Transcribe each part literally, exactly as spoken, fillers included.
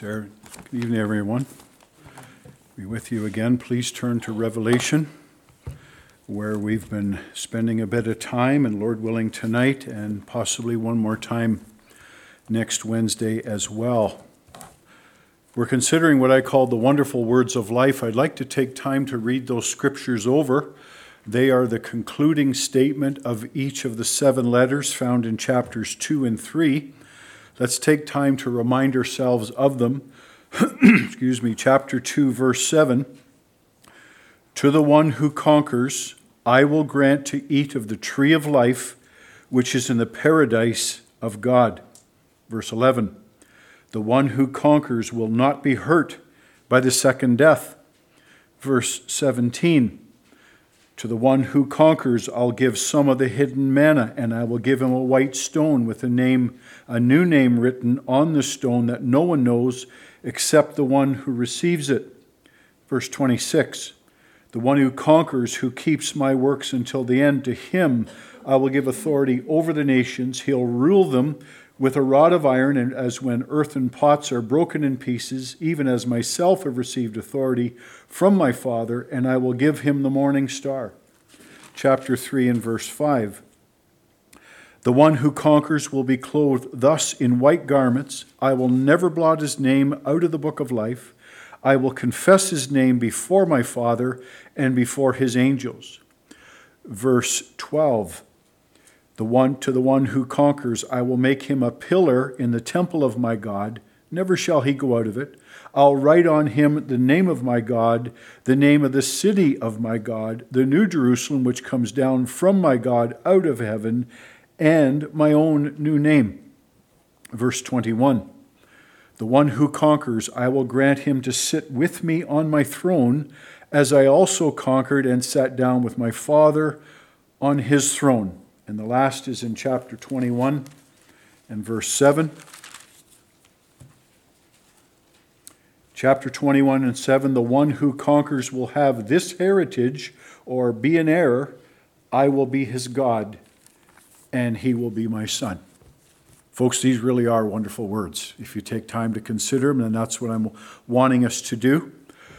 There. Good evening, everyone. Be with you again. Please turn to Revelation, where we've been spending a bit of time, and Lord willing tonight, and possibly one more time next Wednesday as well. We're considering what I call the wonderful words of life. I'd like to take time to read those scriptures over. They are the concluding statement of each of the seven letters found in chapters two and three. Let's take time to remind ourselves of them. Excuse me, chapter two, verse seven. To the one who conquers, I will grant to eat of the tree of life, which is in the paradise of God. Verse eleven. The one who conquers will not be hurt by the second death. Verse seventeen. To the one who conquers, I'll give some of the hidden manna, and I will give him a white stone with a name, a new name written on the stone that no one knows except the one who receives it. Verse twenty-six. The one who conquers, who keeps my works until the end, to him I will give authority over the nations. He'll rule them with a rod of iron, and as when earthen pots are broken in pieces, even as myself have received authority from my Father, and I will give him the morning star. Chapter three and verse five. The one who conquers will be clothed thus in white garments. I will never blot his name out of the book of life. I will confess his name before my Father and before his angels. Verse twelve. The one to the one who conquers, I will make him a pillar in the temple of my God. Never shall he go out of it. I'll write on him the name of my God, the name of the city of my God, the new Jerusalem which comes down from my God out of heaven, and my own new name. Verse twenty-one. The one who conquers, I will grant him to sit with me on my throne, as I also conquered and sat down with my Father on his throne. And the last is in chapter twenty-one and verse seven. Chapter twenty-one and seven, the one who conquers will have this heritage, or be an heir. I will be his God, and he will be my son. Folks, these really are wonderful words. If you take time to consider them, then that's what I'm wanting us to do.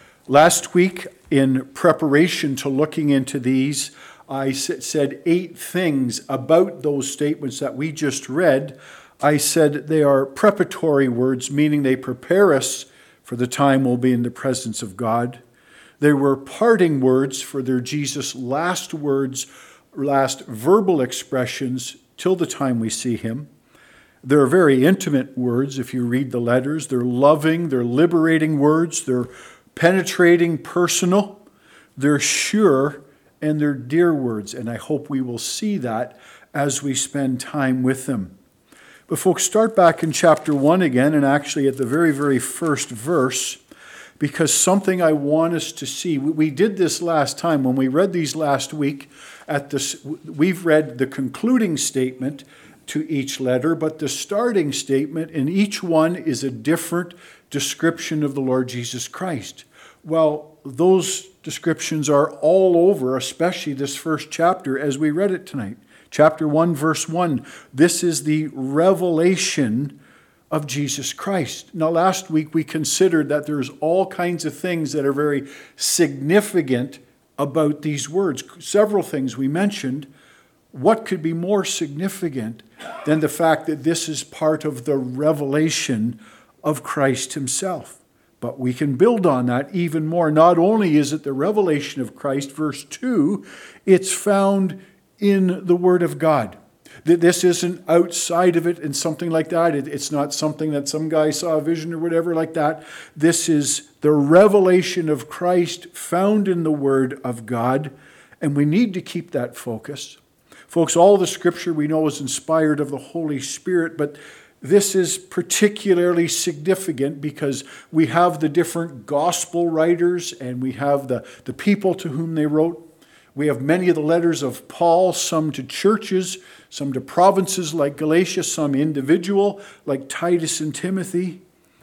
Last week, in preparation to looking into these, I said eight things about those statements that we just read. I said they are preparatory words, meaning they prepare us for the time we'll be in the presence of God. They were parting words for their Jesus' last words, last verbal expressions till the time we see him. They're very intimate words if you read the letters. They're loving, they're liberating words, they're penetrating, personal, they're sure, and they're dear words, and I hope we will see that as we spend time with them. But folks, start back in chapter one again, and actually at the very, very first verse, because something I want us to see. We did this last time when we read these last week. At this, we've read the concluding statement to each letter, but the starting statement in each one is a different description of the Lord Jesus Christ. Well, those descriptions are all over, especially this first chapter as we read it tonight. Chapter one, verse one. This is the revelation of Jesus Christ. Now, last week we considered that there's all kinds of things that are very significant about these words. Several things we mentioned. What could be more significant than the fact that this is part of the revelation of Christ himself? But we can build on that even more. Not only is it the revelation of Christ, verse two, it's found in the Word of God. This isn't outside of it and something like that. It's not something that some guy saw a vision or whatever like that. This is the revelation of Christ found in the Word of God, and we need to keep that focus. Folks, all the Scripture we know is inspired of the Holy Spirit, but this is particularly significant because we have the different gospel writers and we have the, the people to whom they wrote. We have many of the letters of Paul, some to churches, some to provinces like Galatia, some individual like Titus and Timothy.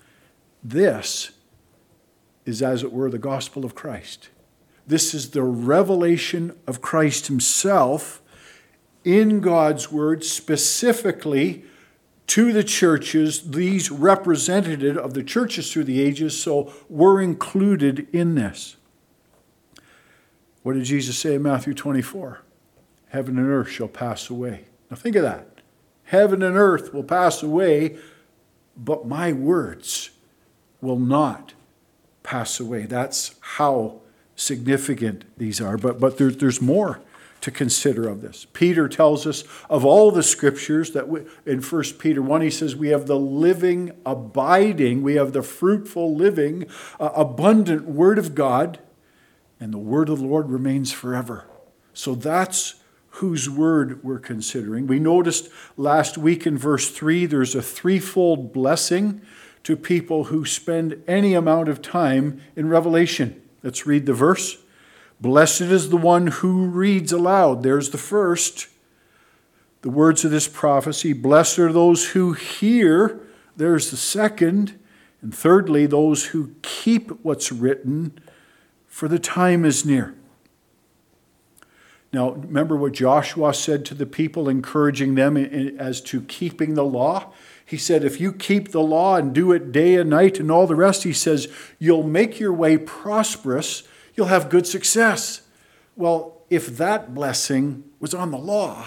This is, as it were, the gospel of Christ. This is the revelation of Christ himself in God's word, specifically to the churches, these representative of the churches through the ages, so we're included in this. What did Jesus say in Matthew twenty-four? Heaven and earth shall pass away. Now think of that. Heaven and earth will pass away, but my words will not pass away. That's how significant these are. But, but there, there's more to consider of this. Peter tells us of all the scriptures that we, in First Peter one, he says we have the living, abiding, we have the fruitful, living, uh, abundant Word of God, and the word of the Lord remains forever. So that's whose word we're considering. We noticed last week in verse three, there's a threefold blessing to people who spend any amount of time in Revelation. Let's read the verse. Blessed is the one who reads aloud. There's the first. The words of this prophecy. Blessed are those who hear. There's the second. And thirdly, those who keep what's written, for the time is near. Now, remember what Joshua said to the people, encouraging them as to keeping the law? He said, if you keep the law and do it day and night and all the rest, he says, you'll make your way prosperous. You'll have good success. Well, if that blessing was on the law,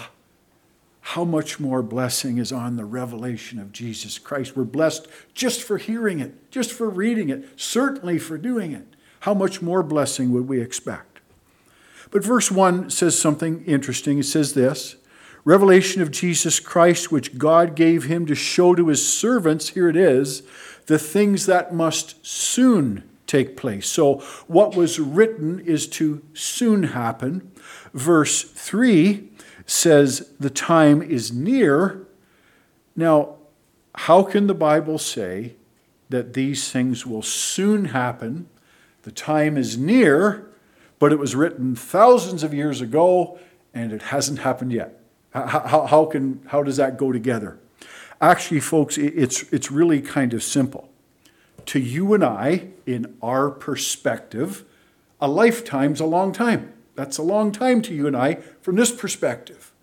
how much more blessing is on the revelation of Jesus Christ? We're blessed just for hearing it, just for reading it, certainly for doing it. How much more blessing would we expect? But verse one says something interesting. It says this, revelation of Jesus Christ, which God gave him to show to his servants, here it is, the things that must soon take place. So what was written is to soon happen. Verse three says the time is near. Now, how can the Bible say that these things will soon happen? The time is near, but it was written thousands of years ago, and it hasn't happened yet. How, how, how, can, how does that go together? Actually, folks, it's, it's really kind of simple. To you and I, in our perspective, a lifetime's a long time. That's a long time to you and I from this perspective.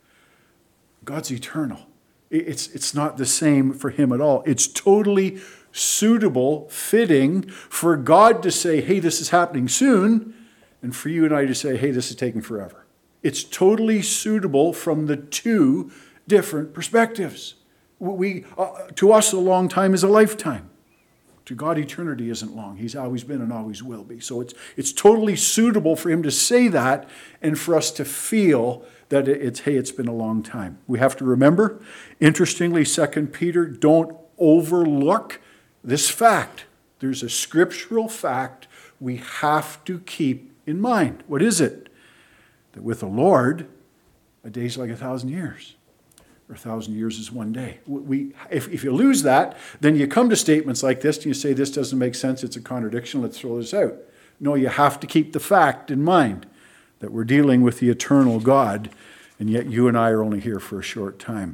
God's eternal. It's, it's not the same for him at all. It's totally suitable, fitting for God to say, hey, this is happening soon, and for you and I to say, hey, this is taking forever. It's totally suitable from the two different perspectives. We, uh, to us, a long time is a lifetime. To God, eternity isn't long. He's always been and always will be. So it's, it's totally suitable for him to say that and for us to feel that it's, hey, it's been a long time. We have to remember, interestingly, Second Peter, don't overlook this fact. There's a scriptural fact we have to keep in mind. What is it? That with the Lord, a day's like a thousand years. Or a thousand years is one day. We, if, if you lose that, then you come to statements like this and you say, this doesn't make sense, it's a contradiction, let's throw this out. No, you have to keep the fact in mind that we're dealing with the eternal God, and yet you and I are only here for a short time.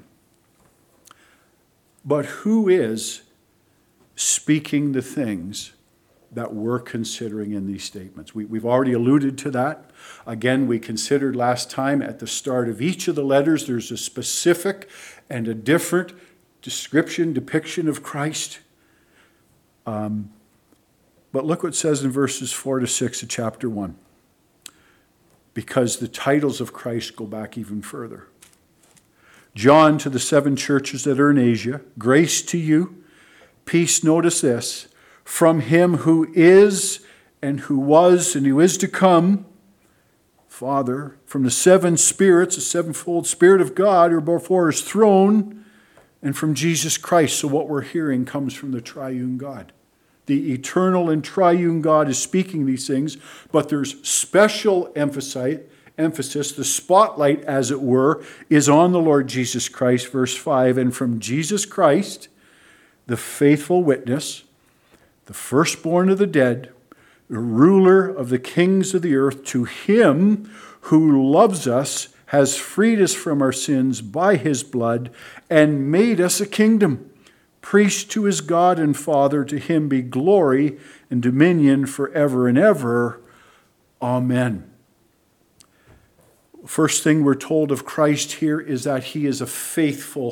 But who is speaking the things that we're considering in these statements? We, we've already alluded to that. Again, we considered last time at the start of each of the letters, there's a specific and a different description, depiction of Christ. Um, but look what it says in verses four to six of chapter one. Because the titles of Christ go back even further. John, to the seven churches that are in Asia, grace to you, peace, notice this, from him who is and who was and who is to come, Father, from the seven spirits, the sevenfold Spirit of God who are before his throne, and from Jesus Christ. So what we're hearing comes from the triune God. The eternal and triune God is speaking these things, but there's special emphasis, emphasis, the spotlight, as it were, is on the Lord Jesus Christ. Verse five, and from Jesus Christ, the faithful witness, the firstborn of the dead, the ruler of the kings of the earth, to him who loves us, has freed us from our sins by his blood, and made us a kingdom, priest to his God and Father. To him be glory and dominion forever and ever. Amen. First thing we're told of Christ here is that he is a faithful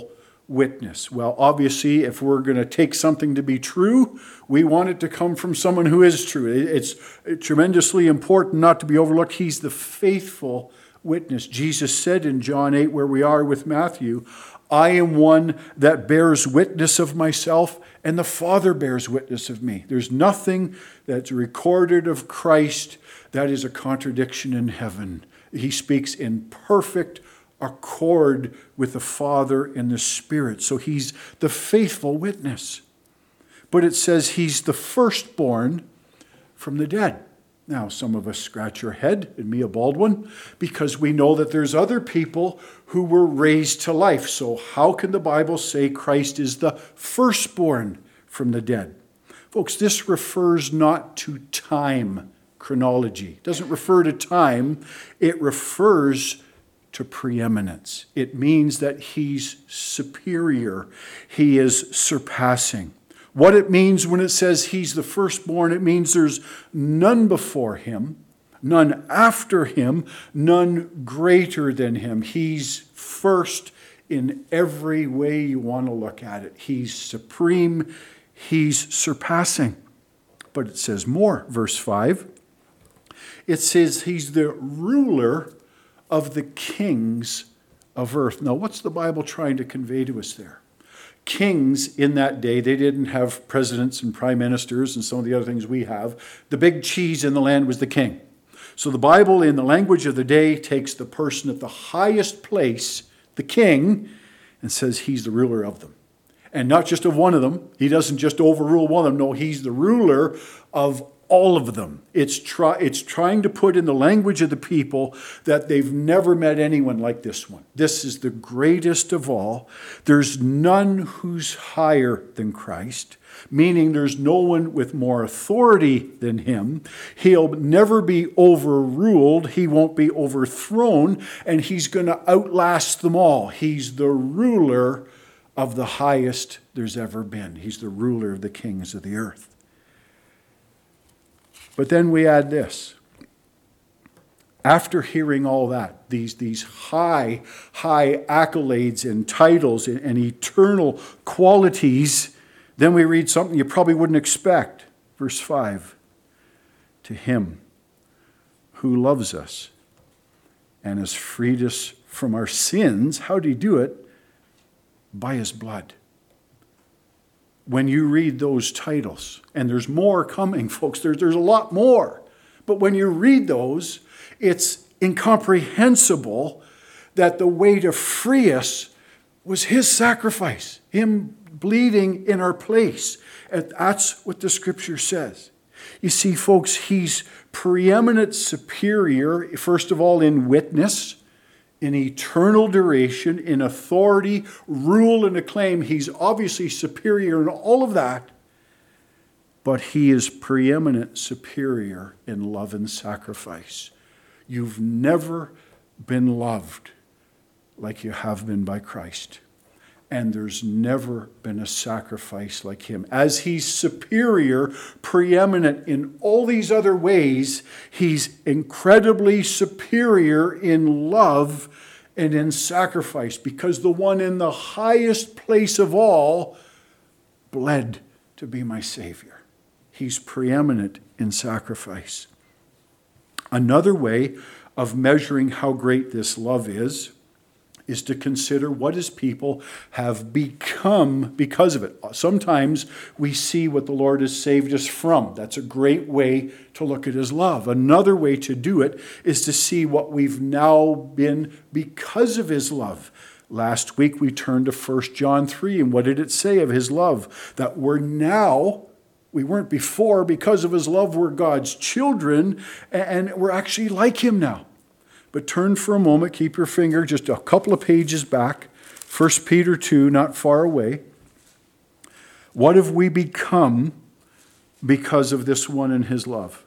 witness. Well, obviously, if we're going to take something to be true, we want it to come from someone who is true. It's tremendously important not to be overlooked. He's the faithful witness. Jesus said in John eight, where we are with Matthew, I am one that bears witness of myself, and the Father bears witness of me. There's nothing that's recorded of Christ that is a contradiction in heaven. He speaks in perfect accord with the Father and the Spirit. So he's the faithful witness. But it says he's the firstborn from the dead. Now, some of us scratch our head, and me a bald one, because we know that there's other people who were raised to life. So how can the Bible say Christ is the firstborn from the dead? Folks, this refers not to time chronology. It doesn't refer to time. It refers to preeminence. It means that he's superior. He is surpassing. What it means when it says he's the firstborn, it means there's none before him, none after him, none greater than him. He's first in every way you want to look at it. He's supreme. He's surpassing. But it says more, verse five. It says he's the ruler of the kings of earth. Now, what's the Bible trying to convey to us there? Kings in that day, they didn't have presidents and prime ministers and some of the other things we have. The big cheese in the land was the king. So the Bible, in the language of the day, takes the person at the highest place, the king, and says he's the ruler of them. And not just of one of them. He doesn't just overrule one of them. No, he's the ruler of all of them. It's, try, it's trying to put in the language of the people that they've never met anyone like this one. This is the greatest of all. There's none who's higher than Christ, meaning there's no one with more authority than him. He'll never be overruled. He won't be overthrown, and he's going to outlast them all. He's the ruler of the highest there's ever been. He's the ruler of the kings of the earth. But then we add this. After hearing all that, these, these high, high accolades and titles and, and eternal qualities, then we read something you probably wouldn't expect. Verse five. To him who loves us and has freed us from our sins. How did he do it? By his blood. When you read those titles, and there's more coming, folks, there's, there's a lot more. But when you read those, it's incomprehensible that the way to free us was his sacrifice, him bleeding in our place. And that's what the scripture says. You see, folks, he's preeminent superior, first of all, in witness, in eternal duration, in authority, rule, and acclaim. He's obviously superior in all of that, but he is preeminent superior in love and sacrifice. You've never been loved like you have been by Christ, and there's never been a sacrifice like him. As he's superior, preeminent in all these other ways, he's incredibly superior in love and in sacrifice, because the one in the highest place of all bled to be my Savior. He's preeminent in sacrifice. Another way of measuring how great this love is, is to consider what his people have become because of it. Sometimes we see what the Lord has saved us from. That's a great way to look at his love. Another way to do it is to see what we've now been because of his love. Last week we turned to First John three, and what did it say of his love? That we're now, we weren't before, because of his love, we're God's children, and we're actually like him now. But turn for a moment, keep your finger just a couple of pages back. First Peter two, not far away. What have we become because of this one in his love?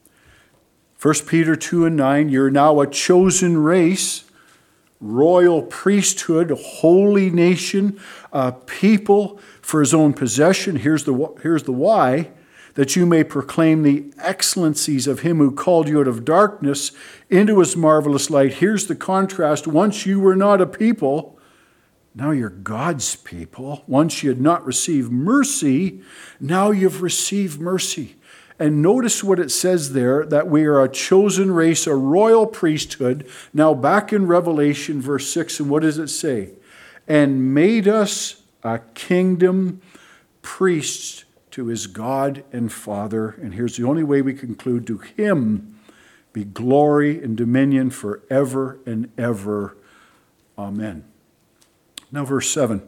First Peter two and nine, you're now a chosen race, royal priesthood, a holy nation, a people for his own possession. Here's the, here's the why. That you may proclaim the excellencies of him who called you out of darkness into his marvelous light. Here's the contrast. Once you were not a people, Now you're God's people. Once you had not received mercy, now you've received mercy. And notice what it says there, that we are a chosen race, a royal priesthood. Now back in Revelation verse six, and what does it say? And made us a kingdom, priests to his God and Father. And here's the only way we conclude: to him be glory and dominion forever and ever. Amen. Now verse seven.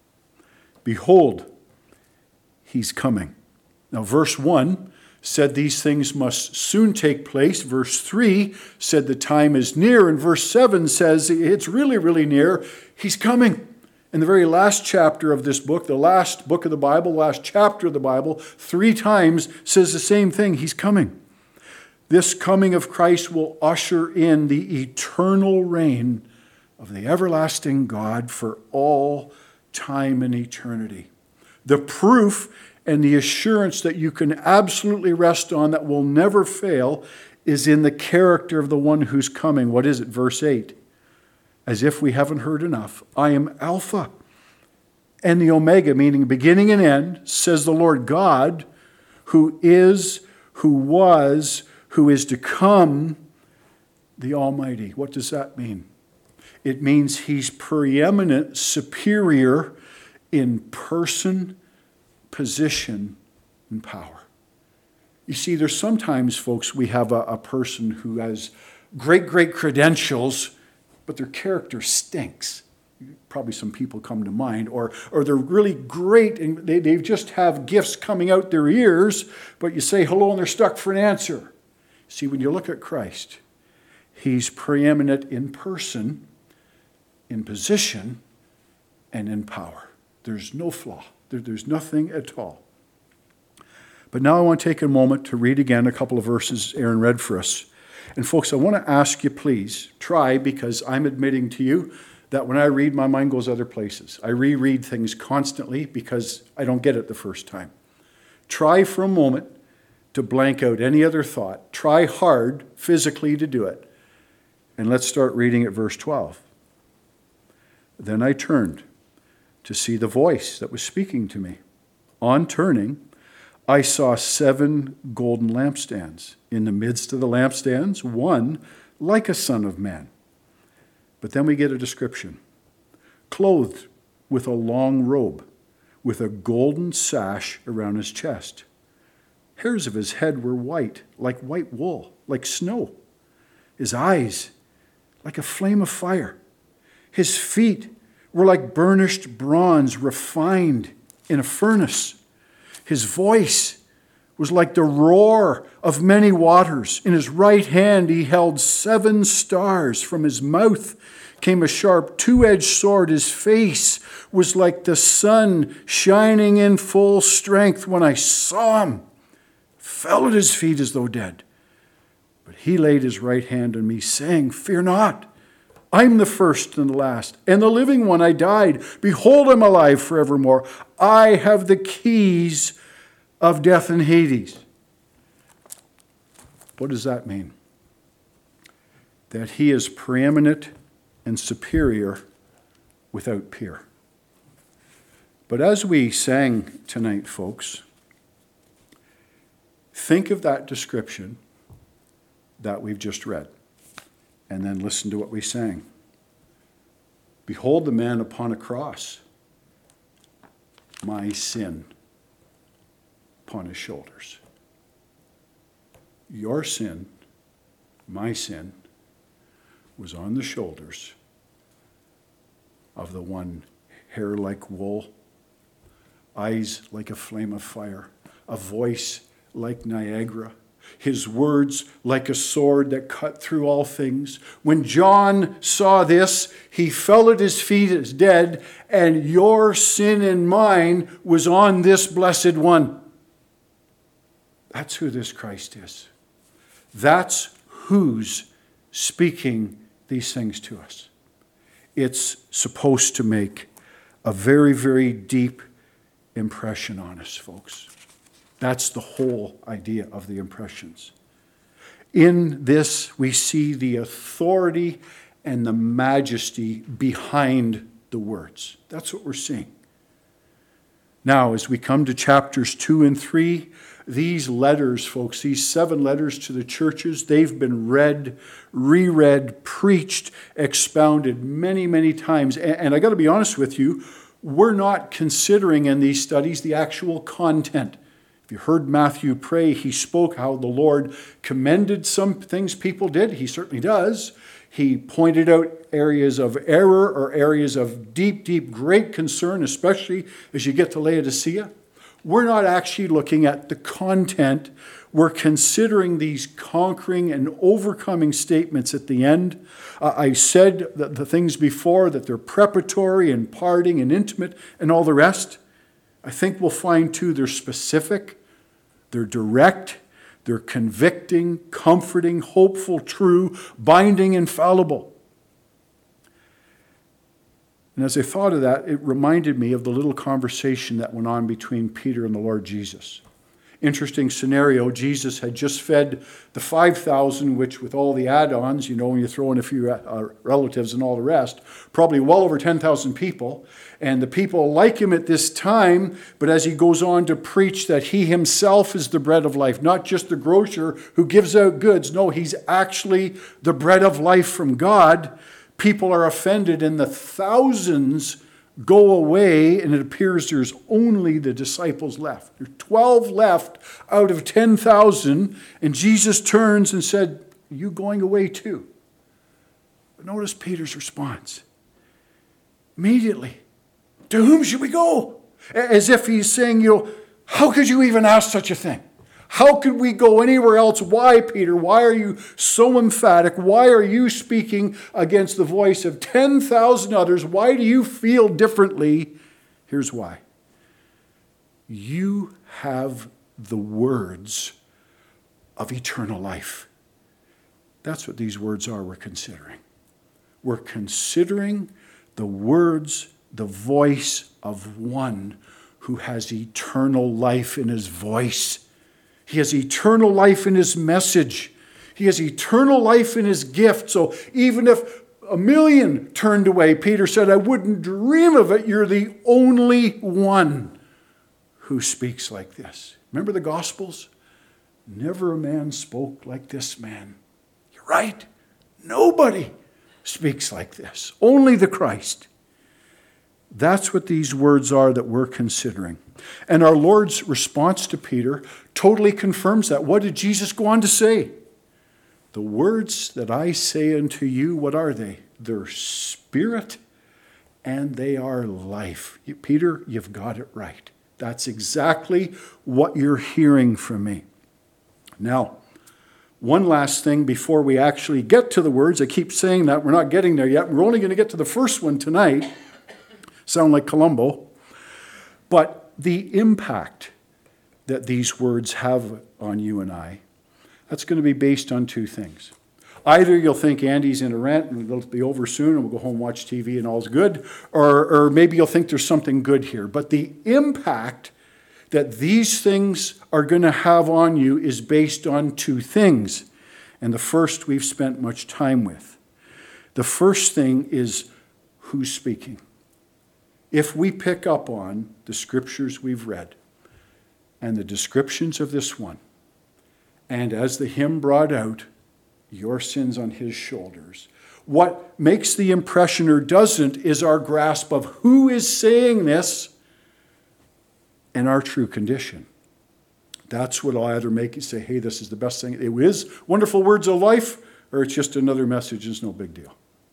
Behold, he's coming. Now verse one said these things must soon take place. Verse three said the time is near. And verse seven says it's really, really near. He's coming. In the very last chapter of this book, the last book of the Bible, last chapter of the Bible, three times says the same thing. He's coming. This coming of Christ will usher in the eternal reign of the everlasting God for all time and eternity. The proof and the assurance that you can absolutely rest on, that will never fail, is in the character of the one who's coming. What is it? Verse eight. As if we haven't heard enough. I am Alpha and the Omega, meaning beginning and end, says the Lord God, who is, who was, who is to come, the Almighty. What does that mean? It means he's preeminent, superior in person, position, and power. You see, there's sometimes, folks, we have a, a person who has great, great credentials, but their character stinks. Probably some people come to mind. Or, or they're really great, and they, they just have gifts coming out their ears, but you say hello and they're stuck for an answer. See, when you look at Christ, he's preeminent in person, in position, and in power. There's no flaw. There, there's nothing at all. But now I want to take a moment to read again a couple of verses Aaron read for us. And folks, I want to ask you, please, try, because I'm admitting to you that when I read, my mind goes other places. I reread things constantly because I don't get it the first time. Try for a moment to blank out any other thought. Try hard physically to do it. And let's start reading at verse twelve. Then I turned to see the voice that was speaking to me. On turning, I saw seven golden lampstands. In the midst of the lampstands, one like a son of man. But then we get a description. Clothed with a long robe, with a golden sash around his chest. Hairs of his head were white, like white wool, like snow. His eyes, like a flame of fire. His feet were like burnished bronze refined in a furnace. His voice was like the roar of many waters. In his right hand he held seven stars. From his mouth came a sharp two-edged sword. His face was like the sun shining in full strength. When I saw him, fell at his feet as though dead. But he laid his right hand on me, saying, "Fear not. I'm the first and the last, and the living one. I died. Behold, I'm alive forevermore. I have the keys of death and Hades." What does that mean? That he is preeminent and superior without peer. But as we sang tonight, folks, think of that description that we've just read, and then listen to what we sang. Behold the man upon a cross, my sin upon his shoulders. Your sin, my sin, was on the shoulders of the one, hair like wool, eyes like a flame of fire, a voice like Niagara, his words like a sword that cut through all things. When John saw this, he fell at his feet as dead, and your sin and mine was on this blessed one. That's who this Christ is. That's who's speaking these things to us. It's supposed to make a very, very deep impression on us, folks. That's the whole idea of the impressions. In this, we see the authority and the majesty behind the words. That's what we're seeing. Now, as we come to chapters two and three, these letters, folks, these seven letters to the churches, they've been read, reread, preached, expounded many, many times. And, and I got to be honest with you, we're not considering in these studies the actual content. If you heard Matthew pray, he spoke how the Lord commended some things people did. He certainly does. He pointed out areas of error or areas of deep, deep, great concern, especially as you get to Laodicea. We're not actually looking at the content. We're considering these conquering and overcoming statements at the end. Uh, I said that the things before, that they're preparatory and parting and intimate and all the rest. I think we'll find, too, they're specific, they're direct, they're convicting, comforting, hopeful, true, binding, infallible. And as I thought of that, it reminded me of the little conversation that went on between Peter and the Lord Jesus. Interesting scenario. Jesus had just fed the five thousand, which with all the add-ons, you know, when you throw in a few uh, relatives and all the rest, probably well over ten thousand people. And the people like him at this time, but as he goes on to preach that he himself is the bread of life, not just the grocer who gives out goods. No, he's actually the bread of life from God. People are offended and the thousands go away, and it appears there's only the disciples left. There are twelve left out of ten thousand, and Jesus turns and said, "Are you going away too?" But notice Peter's response. Immediately, "To whom should we go?" As if he's saying, you know, how could you even ask such a thing? How could we go anywhere else? Why, Peter? Why are you so emphatic? Why are you speaking against the voice of ten thousand others? Why do you feel differently? Here's why. You have the words of eternal life. That's what these words are we're considering. We're considering the words, the voice of one who has eternal life in his voice. He has eternal life in his message. He has eternal life in his gift. So even if a million turned away, Peter said, I wouldn't dream of it. You're the only one who speaks like this. Remember the Gospels? Never a man spoke like this man. You're right. Nobody speaks like this. Only the Christ. That's what these words are that we're considering. And our Lord's response to Peter totally confirms that. What did Jesus go on to say? The words that I say unto you, what are they? They're spirit and they are life. You, Peter, you've got it right. That's exactly what you're hearing from me. Now, one last thing before we actually get to the words. I keep saying that. We're not getting there yet. We're only going to get to the first one tonight. Sound like Columbo. But the impact that these words have on you and I, that's going to be based on two things. Either you'll think Andy's in a rant and it'll be over soon and we'll go home and watch T V and all's good, or, or maybe you'll think there's something good here. But the impact that these things are going to have on you is based on two things. And the first we've spent much time with. The first thing is who's speaking. If we pick up on the scriptures we've read and the descriptions of this one, and as the hymn brought out, your sins on his shoulders, what makes the impression or doesn't is our grasp of who is saying this and our true condition. That's what will either make you say, hey, this is the best thing. It is wonderful words of life, or it's just another message. It's no big deal.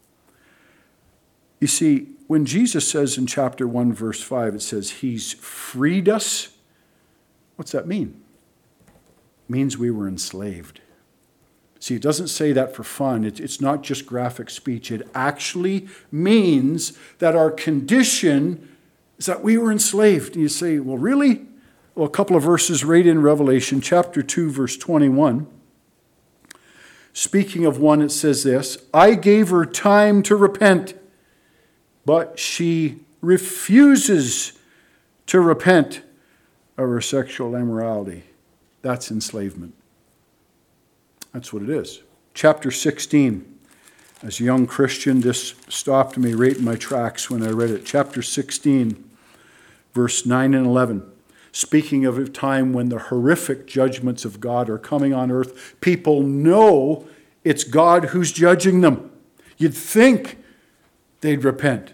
You see, when Jesus says in chapter one, verse five, it says he's freed us. What's that mean? It means we were enslaved. See, it doesn't say that for fun. It, it's not just graphic speech. It actually means that our condition is that we were enslaved. And you say, well, really? Well, a couple of verses right in Revelation, chapter two, verse twenty-one. Speaking of one, it says this, I gave her time to repent, but she refuses to repent of her sexual immorality. That's enslavement. That's what it is. Chapter sixteen. As a young Christian, this stopped me right in my tracks when I read it. Chapter sixteen, verse nine and eleven. Speaking of a time when the horrific judgments of God are coming on earth, people know it's God who's judging them. You'd think they'd repent.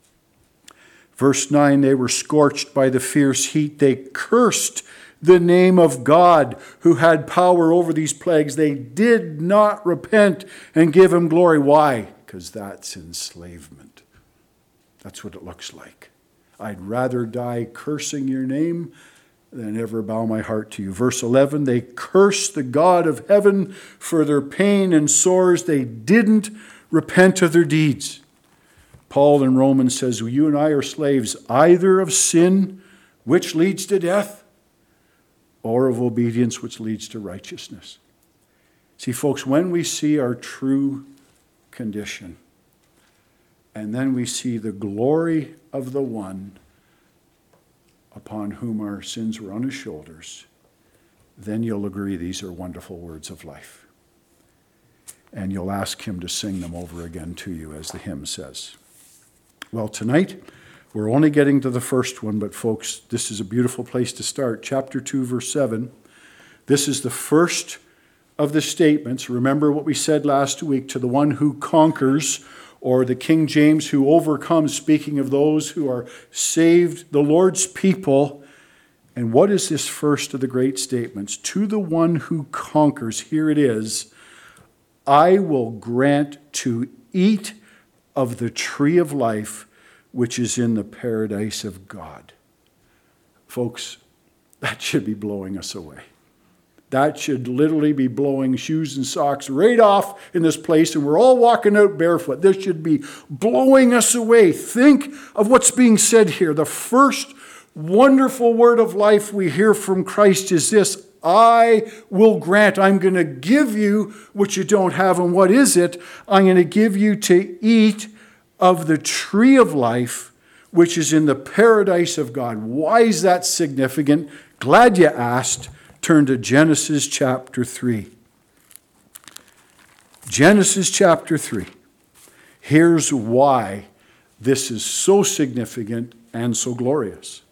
Verse nine, they were scorched by the fierce heat. They cursed the name of God who had power over these plagues. They did not repent and give him glory. Why? Because that's enslavement. That's what it looks like. I'd rather die cursing your name than ever bow my heart to you. Verse eleven, they cursed the God of heaven for their pain and sores. They didn't repent of their deeds. Paul in Romans says, well, you and I are slaves either of sin, which leads to death, or of obedience, which leads to righteousness. See, folks, when we see our true condition, and then we see the glory of the one upon whom our sins were on his shoulders, then you'll agree these are wonderful words of life. And you'll ask him to sing them over again to you, as the hymn says. Well, tonight, we're only getting to the first one, but folks, this is a beautiful place to start. Chapter two, verse seven. This is the first of the statements. Remember what we said last week, to the one who conquers, or the King James, who overcomes, speaking of those who are saved, the Lord's people. And what is this first of the great statements? To the one who conquers, here it is, I will grant to eat of the tree of life, which is in the paradise of God. Folks, that should be blowing us away. That should literally be blowing shoes and socks right off in this place, and we're all walking out barefoot. This should be blowing us away. Think of what's being said here. The first wonderful word of life we hear from Christ is this: I will grant. I'm going to give you what you don't have. And what is it? I'm going to give you to eat of the tree of life, which is in the paradise of God. Why is that significant? Glad you asked. Turn to Genesis chapter three. Genesis chapter three. Here's why this is so significant and so glorious.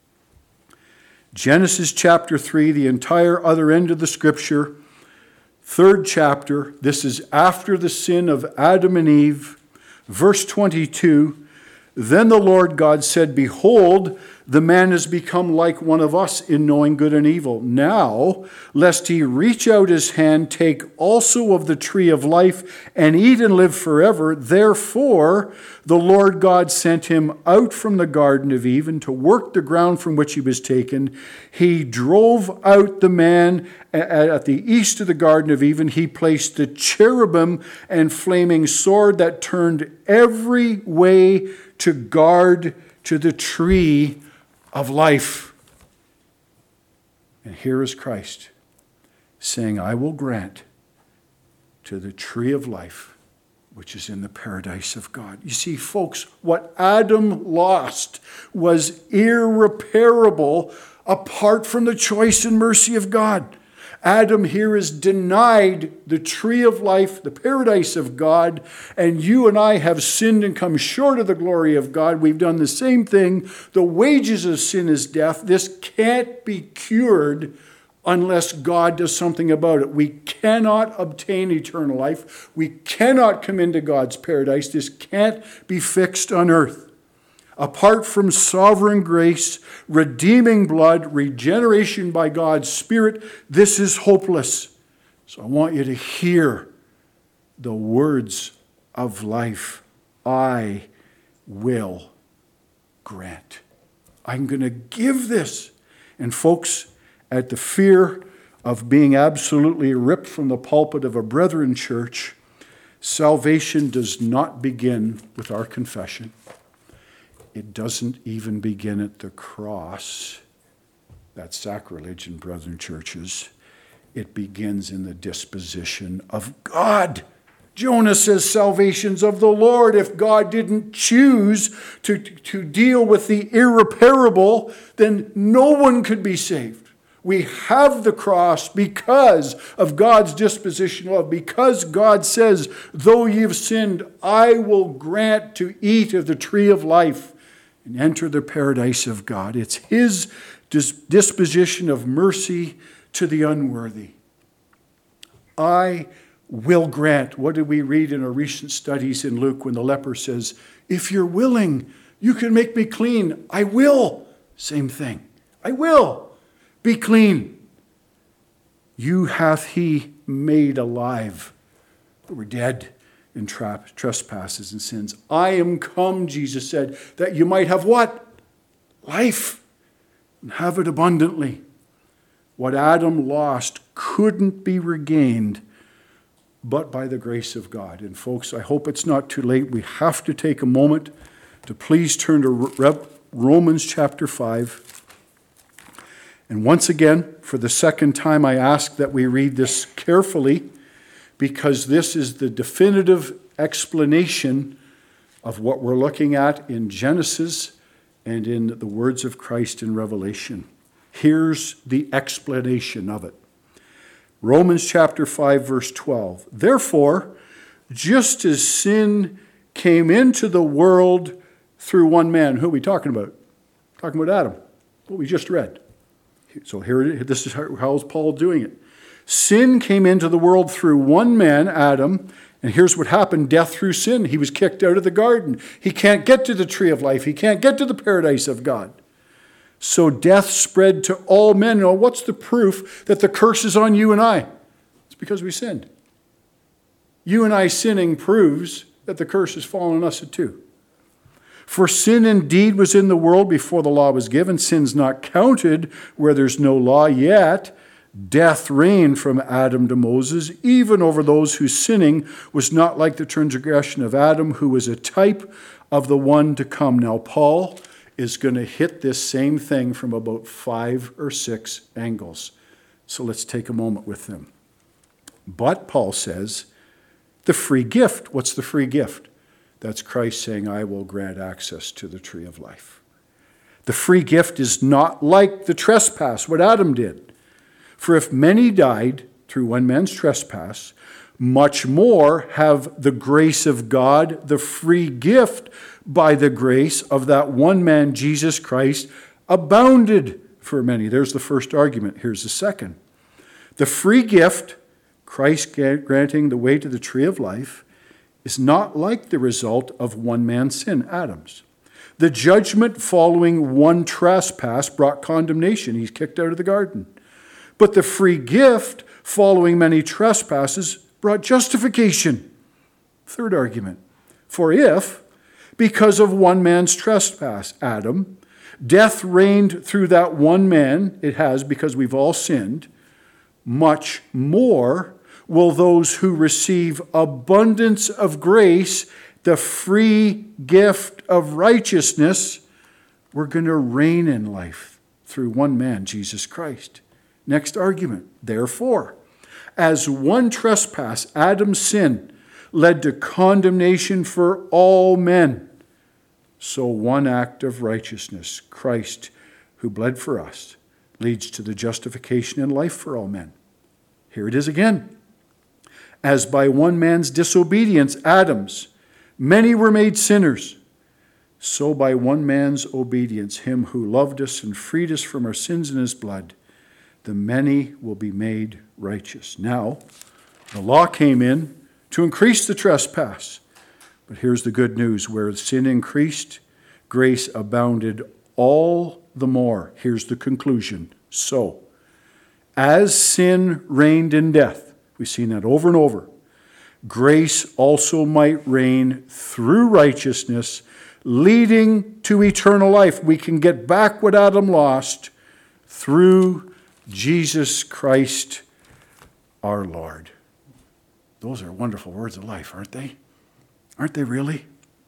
Genesis chapter three, the entire other end of the scripture, third chapter. This is after the sin of Adam and Eve. Verse twenty-two, then the Lord God said, behold, the man has become like one of us in knowing good and evil. Now, lest he reach out his hand, take also of the tree of life, and eat and live forever. Therefore, the Lord God sent him out from the Garden of Eden to work the ground from which he was taken. He drove out the man at the east of the Garden of Eden. He placed the cherubim and flaming sword that turned every way to guard to the tree of life. And here is Christ saying, I will grant to the tree of life, which is in the paradise of God. You see, folks, what Adam lost was irreparable apart from the choice and mercy of God. Adam here is denied the tree of life, the paradise of God, and you and I have sinned and come short of the glory of God. We've done the same thing. The wages of sin is death. This can't be cured unless God does something about it. We cannot obtain eternal life. We cannot come into God's paradise. This can't be fixed on earth. Apart from sovereign grace, redeeming blood, regeneration by God's Spirit, this is hopeless. So I want you to hear the words of life. I will grant. I'm going to give this. And folks, at the fear of being absolutely ripped from the pulpit of a brethren church, salvation does not begin with our confession. It doesn't even begin at the cross. That's sacrilege in brethren churches. It begins in the disposition of God. Jonah says salvation's of the Lord. If God didn't choose to, to deal with the irreparable, then no one could be saved. We have the cross because of God's disposition of love, because God says, though you've sinned, I will grant to eat of the tree of life and enter the paradise of God. It's his disposition of mercy to the unworthy. I will grant. What did we read in our recent studies in Luke when the leper says, if you're willing, you can make me clean. I will. Same thing. I will be clean. You hath he made alive who were dead in tra- trespasses and sins. I am come, Jesus said, that you might have what? Life, and have it abundantly. What Adam lost couldn't be regained but by the grace of God. And folks, I hope it's not too late. We have to take a moment to please turn to Romans chapter five. And once again, for the second time, I ask that we read this carefully, because this is the definitive explanation of what we're looking at in Genesis and in the words of Christ in Revelation. Here's the explanation of it. Romans chapter five, verse twelve. Therefore, just as sin came into the world through one man. Who are we talking about? Talking about Adam. What we just read. So here, this is how, how is Paul doing it. Sin came into the world through one man, Adam, and here's what happened. Death through sin. He was kicked out of the garden. He can't get to the tree of life. He can't get to the paradise of God. So death spread to all men. Now, what's the proof that the curse is on you and I? It's because we sinned. You and I sinning proves that the curse has fallen on us too. For sin indeed was in the world before the law was given. Sin's not counted where there's no law, yet death reigned from Adam to Moses, even over those whose sinning was not like the transgression of Adam, who was a type of the one to come. Now, Paul is going to hit this same thing from about five or six angles. So let's take a moment with them. But, Paul says, the free gift. What's the free gift? That's Christ saying, I will grant access to the tree of life. The free gift is not like the trespass, what Adam did. For if many died through one man's trespass, much more have the grace of God, the free gift by the grace of that one man, Jesus Christ, abounded for many. There's the first argument. Here's the second. The free gift, Christ granting the way to the tree of life, is not like the result of one man's sin, Adam's. The judgment following one trespass brought condemnation. He's kicked out of the garden. But the free gift following many trespasses brought justification. Third argument. For if, because of one man's trespass, Adam, death reigned through that one man, it has because we've all sinned, much more will those who receive abundance of grace, the free gift of righteousness, we're going to reign in life through one man, Jesus Christ. Next argument. Therefore, as one trespass, Adam's sin, led to condemnation for all men, so one act of righteousness, Christ, who bled for us, leads to the justification and life for all men. Here it is again. As by one man's disobedience, Adam's, many were made sinners, so by one man's obedience, him who loved us and freed us from our sins in his blood, the many will be made righteous. Now, the law came in to increase the trespass. But here's the good news. Where sin increased, grace abounded all the more. Here's the conclusion. So, as sin reigned in death, we've seen that over and over, grace also might reign through righteousness, leading to eternal life. We can get back what Adam lost through Jesus Christ our Lord. Those are wonderful words of life, aren't they? Aren't they really?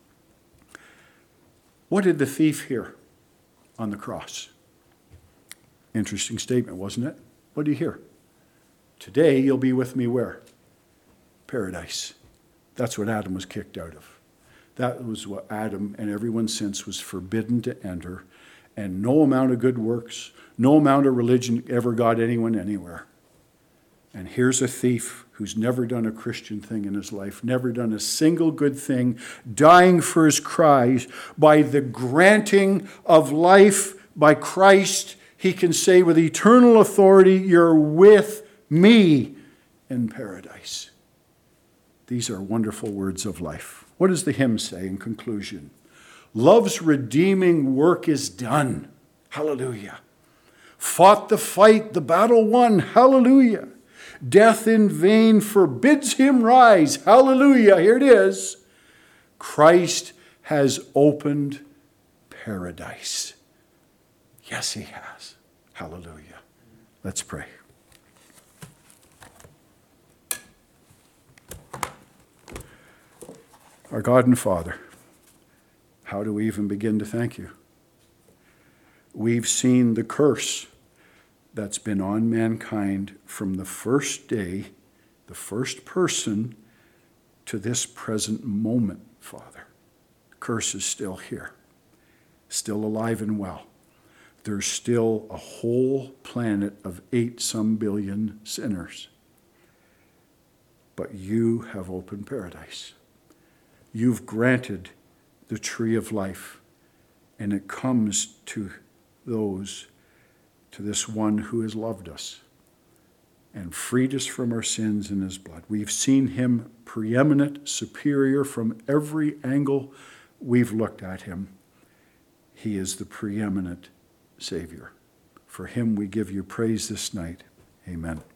What did the thief hear on the cross? Interesting statement, wasn't it? What did he hear? Today you'll be with me where? Paradise. That's what Adam was kicked out of. That was what Adam and everyone since was forbidden to enter. And no amount of good works, no amount of religion ever got anyone anywhere. And here's a thief who's never done a Christian thing in his life, never done a single good thing, dying for his cries. By the granting of life by Christ, he can say with eternal authority, you're with me in paradise. These are wonderful words of life. What does the hymn say in conclusion? Love's redeeming work is done. Hallelujah. Fought the fight, the battle won. Hallelujah. Death in vain forbids him rise. Hallelujah. Here it is. Christ has opened paradise. Yes, he has. Hallelujah. Let's pray. Our God and Father, how do we even begin to thank you? We've seen the curse that's been on mankind from the first day, the first person, to this present moment, Father. The curse is still here, still alive and well. There's still a whole planet of eight some billion sinners. But you have opened paradise. You've granted the tree of life, and it comes to those, to this one who has loved us and freed us from our sins in his blood. We've seen him preeminent, superior from every angle we've looked at him. He is the preeminent Savior. For him we give you praise this night. Amen.